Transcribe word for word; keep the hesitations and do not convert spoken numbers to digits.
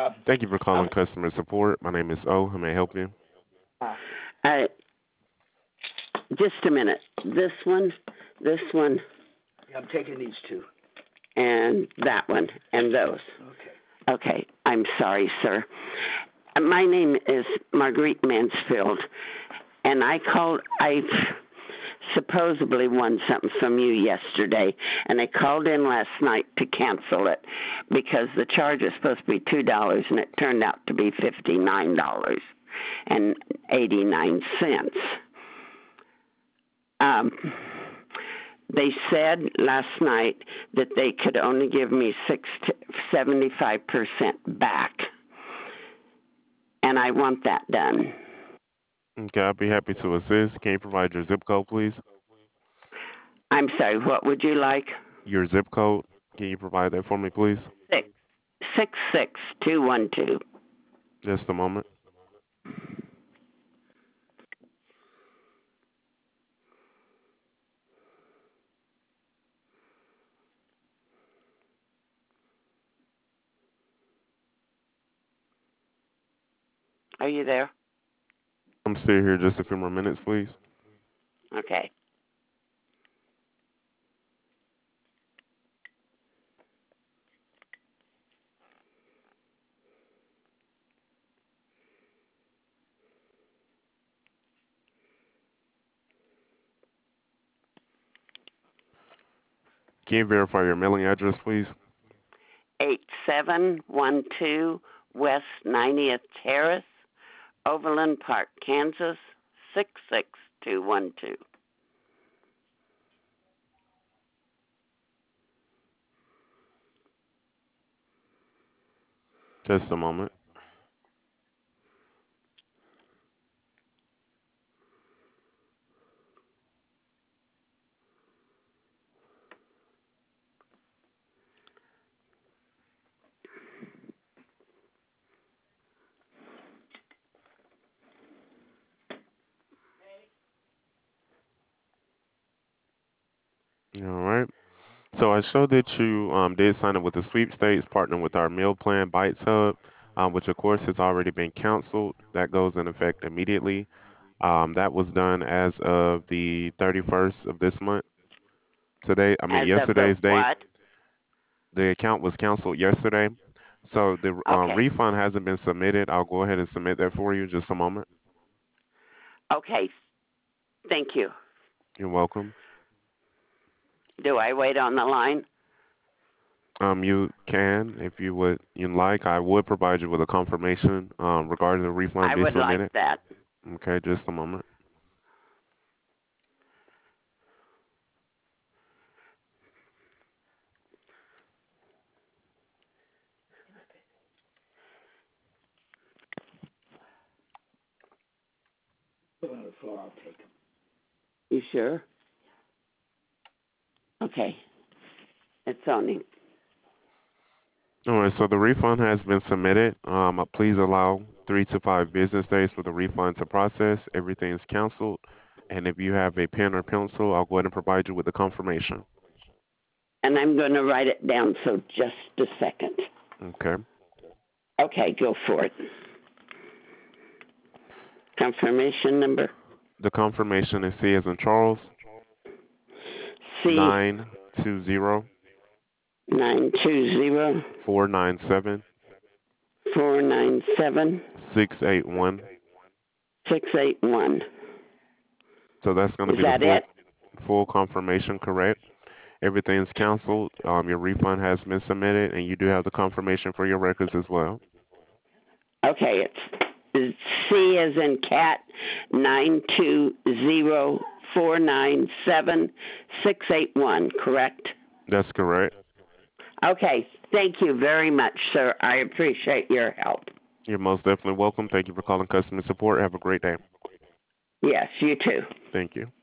Thank you for calling Okay. customer support. My name is O. How may I help you? Uh, just a minute. This one, this one, I'm taking these two. and that one, and those. Okay. Okay. I'm sorry, sir. Uh, My name is Marguerite Mansfield, and I called. I supposedly won something from you yesterday, and I called in last night to cancel it because the charge was supposed to be two dollars, and it turned out to be fifty nine dollars and eighty nine cents. Um, they said last night that they could only give me six to seventy-five percent back, and I want that done. Okay, I'll be happy to assist. Can you provide your zip code, please? I'm sorry, what would you like? Your zip code. Can you provide that for me, please? Six six six two one two. Just a moment. Are you there? I'm still here. Just a few more minutes, please. Okay. Can you verify your mailing address, please? Eight seven one two West ninetieth Terrace, Overland Park, Kansas six six two one two. Just a moment. All right. So I showed that you um, did sign up with the sweepstakes, partnering with our meal plan, Bites Hub, um, which of course has already been canceled. That goes in effect immediately. Um, that was done as of the thirty-first of this month. Today, I mean As of the yesterday's date, what? the account was canceled yesterday. So the uh, Okay. refund hasn't been submitted. I'll go ahead and submit that for you. Just a moment. Okay. Thank you. You're welcome. Do I wait on the line? Um, you can, if you would, you like, I would provide you with a confirmation um, regarding the refund I being would like submitted. that. Okay, just a moment. Put on the floor. I'll take them. You sure? Okay. It's owning. All right, so the refund has been submitted. Um, uh, please allow three to five business days for the refund to process. Everything is canceled. And if you have a pen or pencil, I'll go ahead and provide you with the confirmation. And I'm going to write it down, so just a second. Okay. Okay, go for it. Confirmation number The confirmation is C as in Charles, C nine two zero nine two zero four nine seven four nine seven six eight one. six eight one. So that's going to Is be the that full it? full confirmation, correct? Everything's canceled. Um, your refund has been submitted, and you do have the confirmation for your records as well. Okay, it's, it's C as in cat nine two zero four nine seven six eight one. Correct? That's correct. Okay, thank you very much, sir. I appreciate your help. You're most definitely welcome. Thank you for calling customer support. Have a great day. Yes, you too. Thank you.